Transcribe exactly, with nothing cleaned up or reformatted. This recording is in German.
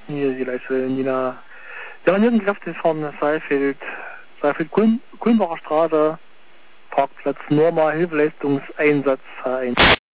Hier, die Leute, Nina. Ja, Nebenkräfte von Seifeld, Seifeld-Kulmbacher Straße, Parkplatz Norma Hilfeleistungseinsatzverein.